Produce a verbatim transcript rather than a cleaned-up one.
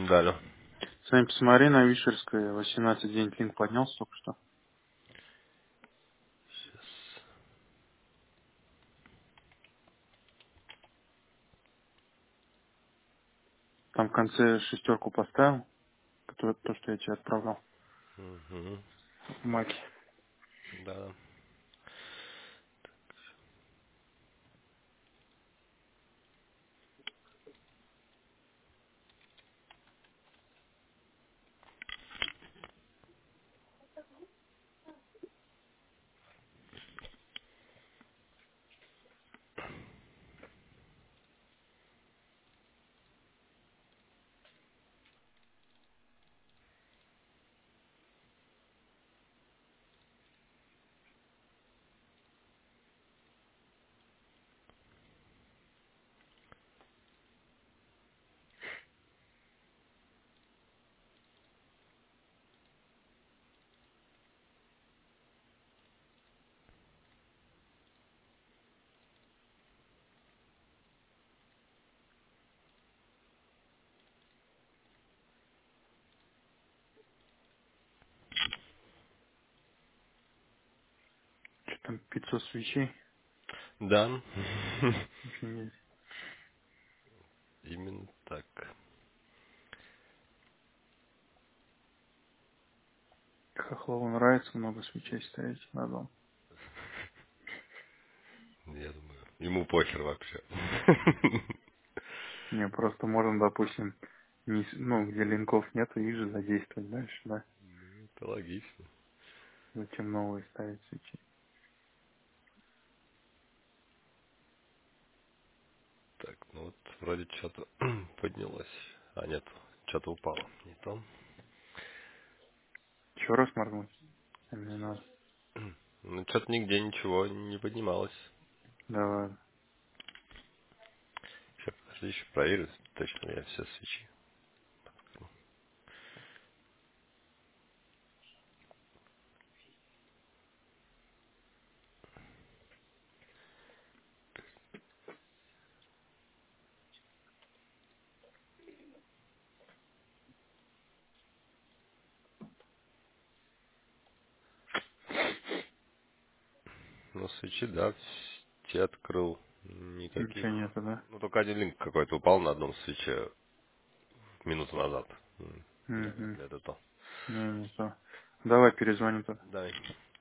Да, алло. Сами посмотри на Вишерской, восемнадцать день линк поднялся только что. Там в конце шестерку поставил, которое, то, что я тебе отправлял Угу. в маке. Да. Что там, пятьсот свечей? Да. Офигеть. Именно так. Хохлову нравится много свечей ставить на дом. Я думаю, ему похер вообще. Не, просто можно, допустим, не, с- ну, где линков нету, их же задействовать дальше, да? Ну, это логично. Зачем новые ставить свечи? Так, ну вот вроде что-то поднялось. А нет, что-то упало. Не то. Еще раз моргнуть? Или не надо? Ну, что-то нигде ничего не поднималось. Давай. Сейчас, подожди, еще проверю. Точно я все свечи. Ну, свечи, да, все открыл. Ничего Никаких. нету, да? Ну, только один линк какой-то упал на одном свече минуту назад. М, Угу. Наверное, это то. Не, не то. Давай перезвоним тогда. Давай.